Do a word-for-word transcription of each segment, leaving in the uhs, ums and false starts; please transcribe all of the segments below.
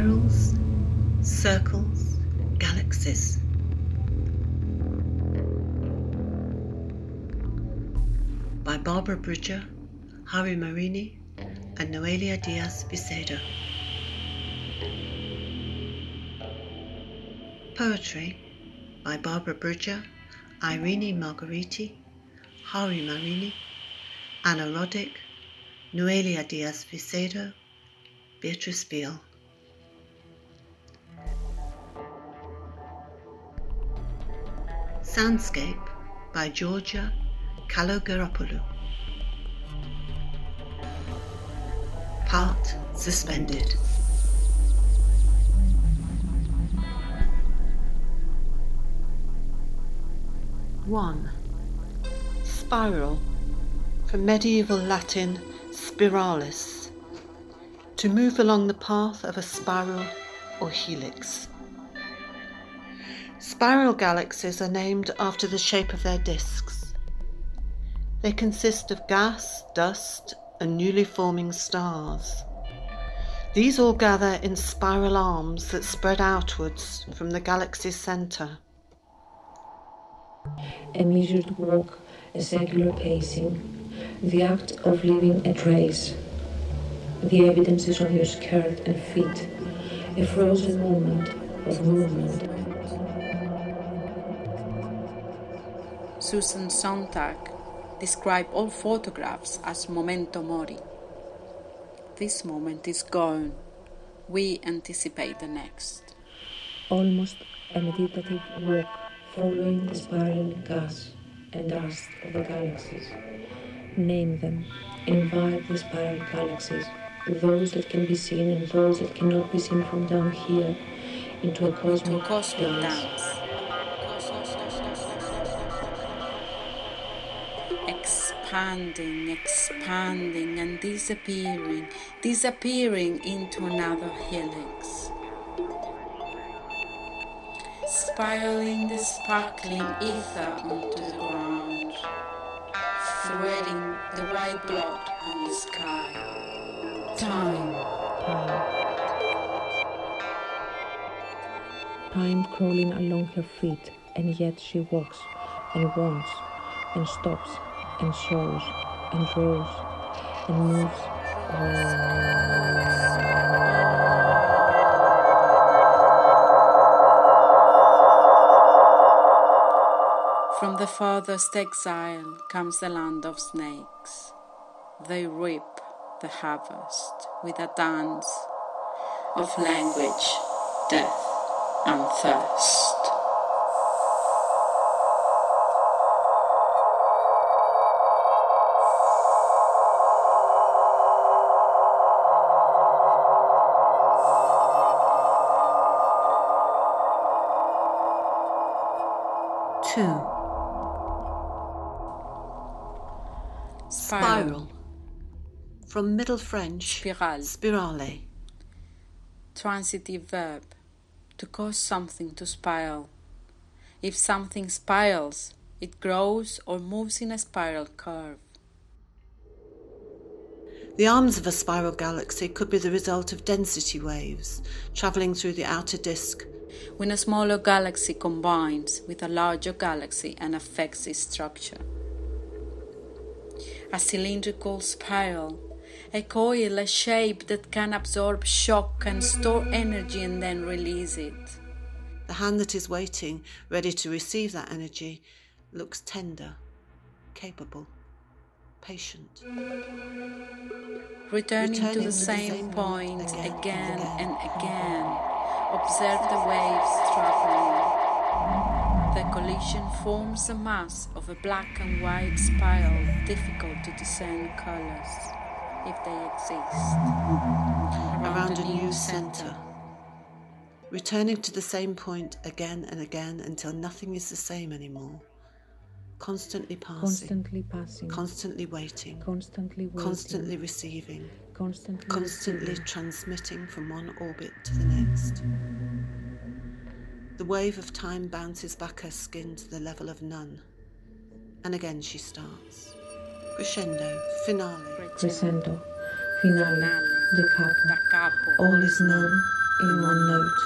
Spirals, circles, galaxies. By Barbara Bridger, Hari Marini, and Noelia Diaz Vicedo. Poetry by Barbara Bridger, Irene Margheriti, Hari Marini, Anna Roddick, Noelia Diaz Vicedo, Beatrice Beale. Soundscape by Georgia Kalogeropoulou. Part suspended. one. Spiral, from medieval Latin spiralis, to move along the path of a spiral or helix. Spiral galaxies are named after the shape of their disks. They consist of gas, dust, and newly forming stars. These all gather in spiral arms that spread outwards from the galaxy's centre. A measured walk, a circular pacing, the act of leaving a trace, the evidences on your skirt and feet, a frozen moment of movement. Susan Sontag described all photographs as memento mori. This moment is gone. We anticipate the next. Almost a meditative walk, following the spiraling gas and dust of the galaxies. Name them, invite the spiral galaxies, those that can be seen and those that cannot be seen from down here, into a cosmic, to cosmic dance. dance. Expanding, expanding and disappearing, disappearing into another helix. Spiraling the sparkling ether onto the ground, threading the white blot on the sky. Time. Time crawling along her feet, and yet she walks, and wants, and stops, and shows, and draws, and moves. From the farthest exile comes the land of snakes. They reap the harvest with a dance of language, death, and thirst. two. Spiral, from Middle French Spirale. spirale. Transitive verb, to cause something to spiral. If something spirals, it grows or moves in a spiral curve. The arms of a spiral galaxy could be the result of density waves travelling through the outer disk. When a smaller galaxy combines with a larger galaxy and affects its structure. A cylindrical spiral, a coil, a shape that can absorb shock and store energy and then release it. The hand that is waiting, ready to receive that energy, looks tender, capable, patient. Returning, Returning to the to the same same point again and again again. and again. Observe the waves traveling. The collision forms a mass of a black and white spiral, difficult to discern colors, if they exist, around, Around a a new centre. Returning to the same point again and again until nothing is the same anymore. Constantly passing. Constantly passing. Constantly waiting. Constantly waiting. Constantly receiving. Constantly Constantly receiving. transmitting from one orbit to the next. The wave of time bounces back her skin to the level of none. And again she starts. Crescendo, finale. Crescendo, finale, da capo. Da capo. All is none. in one note.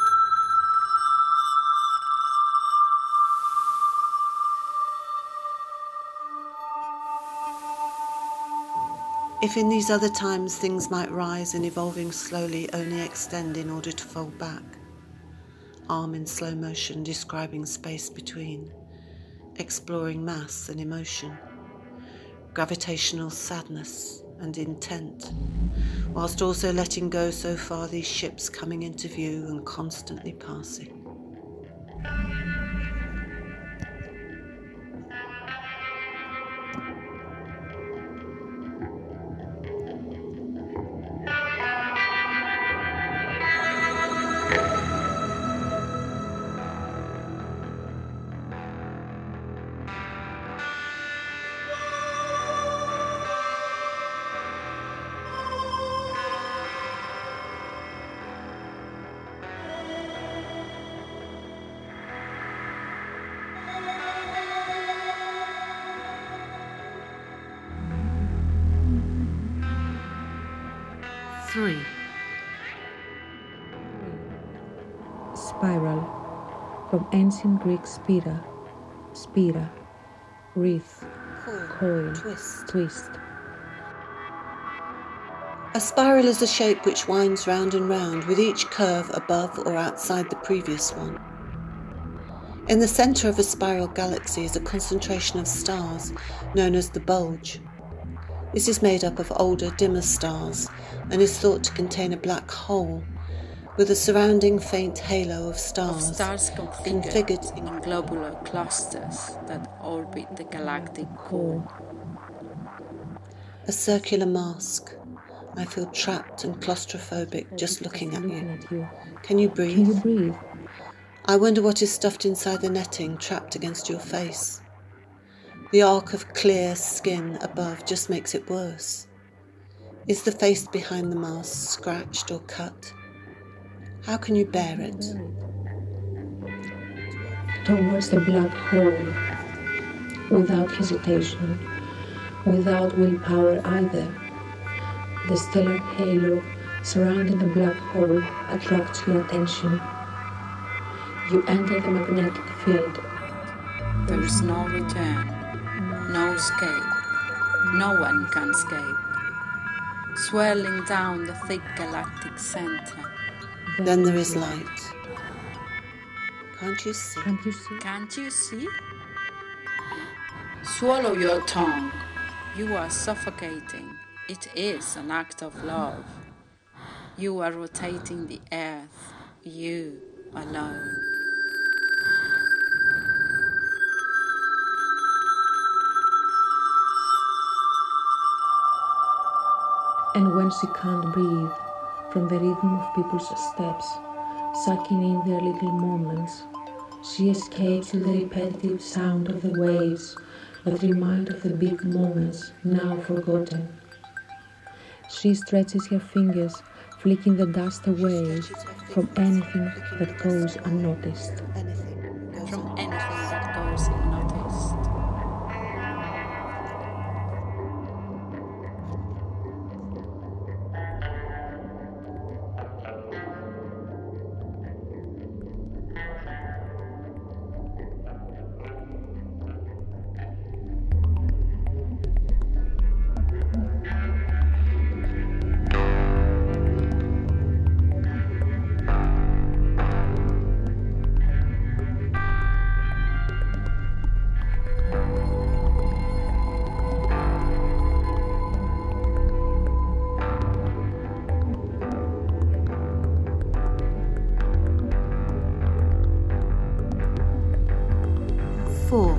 If in these other times things might rise and evolving slowly only extend in order to fold back, arm in slow motion describing space between, exploring mass and emotion, gravitational sadness and intent, whilst also letting go so far these ships coming into view and constantly passing. Three. Spiral, from ancient Greek spira, spira, wreath, coil, twist. twist. A spiral is a shape which winds round and round, with each curve above or outside the previous one. In the centre of a spiral galaxy is a concentration of stars known as the bulge. This is made up of older, dimmer stars and is thought to contain a black hole with a surrounding faint halo of stars, of stars configured, configured in globular clusters that orbit the galactic core. A circular mask. I feel trapped and claustrophobic just looking at you. Can you breathe? Can you breathe? I wonder what is stuffed inside the netting trapped against your face. The arc of clear skin above just makes it worse. Is the face behind the mask scratched or cut? How can you bear it? Towards the black hole, without hesitation, without willpower either. The stellar halo surrounding the black hole attracts your attention. You enter the magnetic field. There is no return, no escape. No one can escape. Swirling down the thick galactic center. Then there is light. Can't you see? Can't you see? Can't you see? Swallow your tongue. You are suffocating. It is an act of love. You are rotating the earth. You alone. And when she can't breathe, from the rhythm of people's steps, sucking in their little moments, she escapes with the repetitive sound of the waves that remind of the big moments now forgotten. She stretches her fingers, flicking the dust away from anything that goes unnoticed. From anything that goes unnoticed. Four.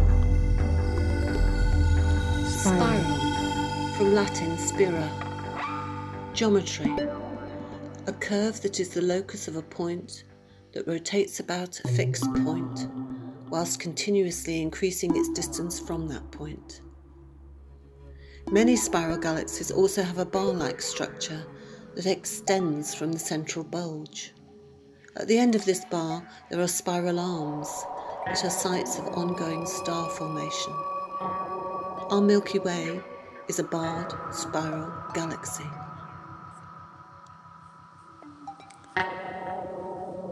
Spiral. Spiral, from Latin spira. Geometry. A curve that is the locus of a point that rotates about a fixed point, whilst continuously increasing its distance from that point. Many spiral galaxies also have a bar-like structure that extends from the central bulge. At the end of this bar, there are spiral arms, which are sites of ongoing star formation. Our Milky Way is a barred spiral galaxy.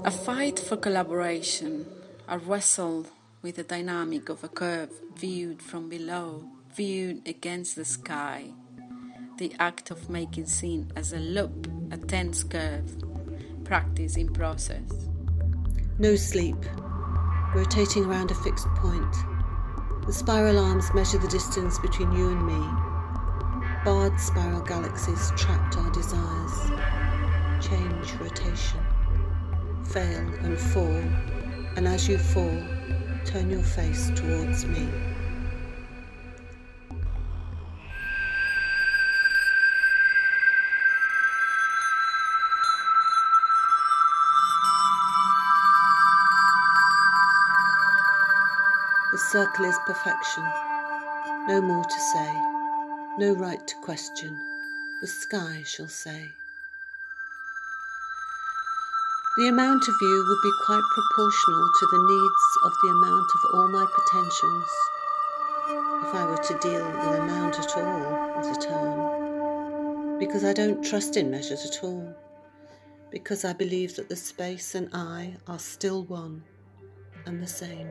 A fight for collaboration, a wrestle with the dynamic of a curve viewed from below, viewed against the sky. The act of making scene as a loop, a tense curve, practice in process. No sleep, rotating around a fixed point. The spiral arms measure the distance between you and me. Barred spiral galaxies trapped our desires. Change rotation. Fail and fall, and as you fall, turn your face towards me. The circle is perfection. No more to say. No right to question. The sky shall say. The amount of you would be quite proportional to the needs of the amount of all my potentials, if I were to deal with amount at all as a term, because I don't trust in measures at all, because I believe that the space and I are still one and the same.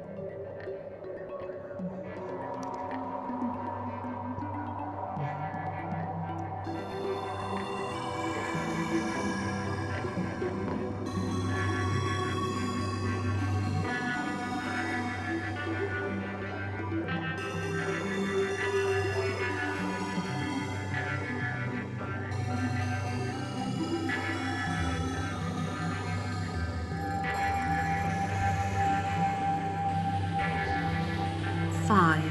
Five.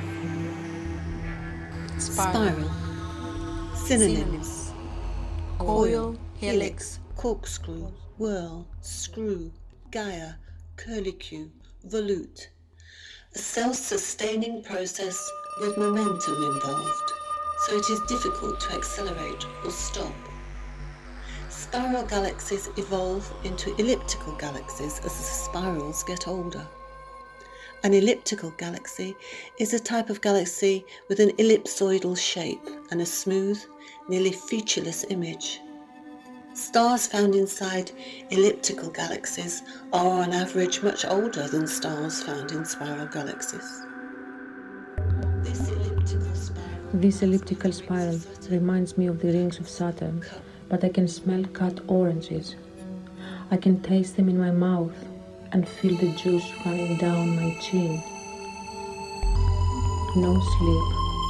Spiral. Synonyms. Synonyms. Coil, helix, corkscrew, whirl, screw, Gaia, curlicue, volute. A self-sustaining process with momentum involved, so it is difficult to accelerate or stop. Spiral galaxies evolve into elliptical galaxies as the spirals get older. An elliptical galaxy is a type of galaxy with an ellipsoidal shape and a smooth, nearly featureless image. Stars found inside elliptical galaxies are on average much older than stars found in spiral galaxies. This elliptical spiral, This elliptical spiral reminds me of the rings of Saturn, but I can smell cut oranges. I can taste them in my mouth and feel the juice running down my chin. No sleep.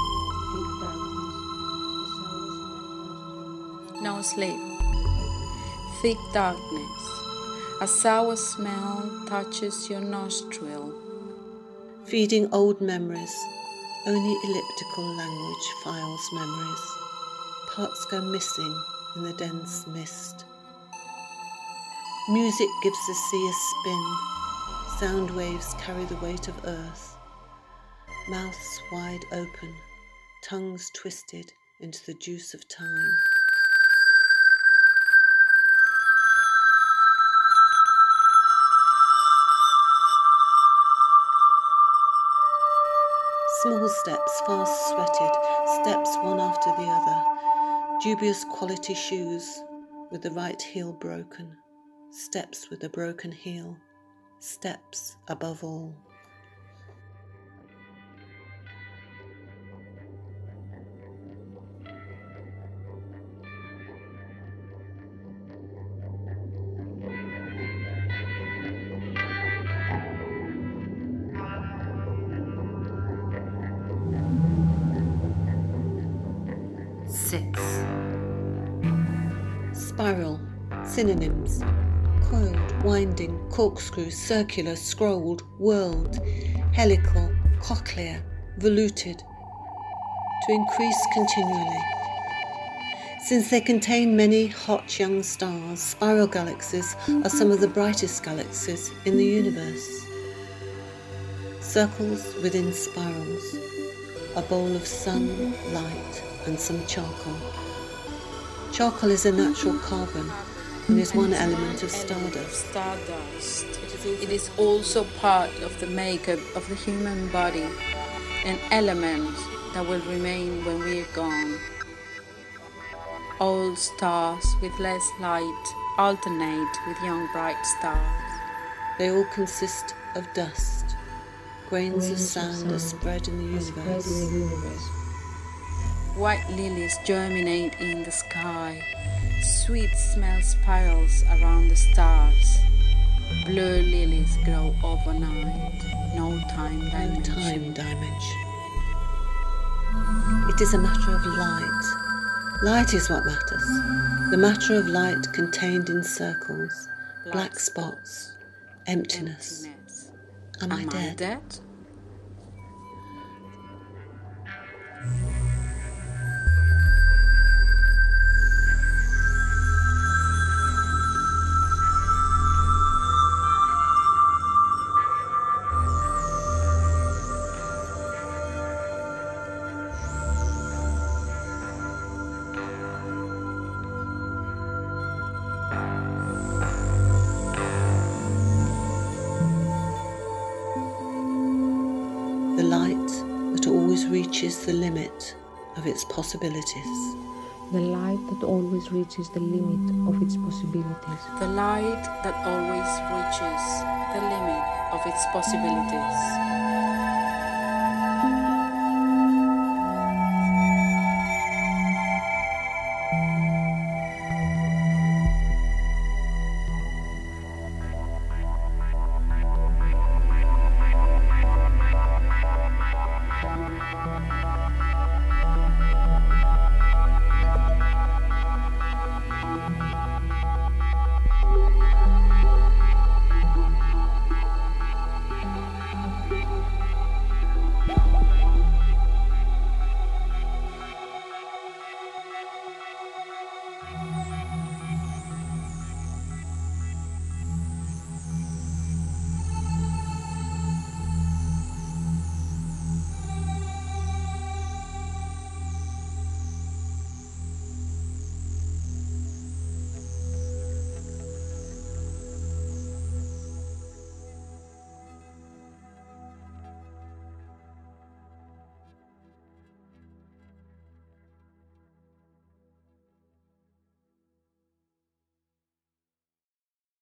No sleep. Thick darkness. A sour smell touches your nostril. feeding old memories. Only elliptical language files memories. Parts go missing in the dense mist. Music gives the sea a spin. Sound waves carry the weight of earth. Mouths wide open, tongues twisted into the juice of time. Small steps, fast sweated, steps one after the other. Dubious quality shoes with the right heel broken. Steps with a broken heel. Steps above all. Six. Spiral. Synonyms. Coiled, winding, corkscrew, circular, scrolled, whirled, helical, cochlear, voluted. To increase continually. Since they contain many hot young stars, spiral galaxies are some of the brightest galaxies in the universe. Circles within spirals. A bowl of sun, light, and some charcoal. Charcoal is a natural carbon and is one element of stardust. Stardust. It is also part of the makeup of the human body, an element that will remain when we are gone. Old stars with less light alternate with young bright stars. They all consist of dust. Grains, Grains of of sand sand are spread in the are spread universe. in the universe. White lilies germinate in the sky. Sweet smell spirals around the stars. Blue lilies grow overnight. No time No dimension. time dimension. It is a matter of light. Light is what matters. The matter of light contained in circles, black, Black spots, emptiness. Emptiness. Am, I Am dead? I dead? The light that always reaches the limit of its possibilities. The light that always reaches the limit of its possibilities. The light that always reaches the limit of its possibilities.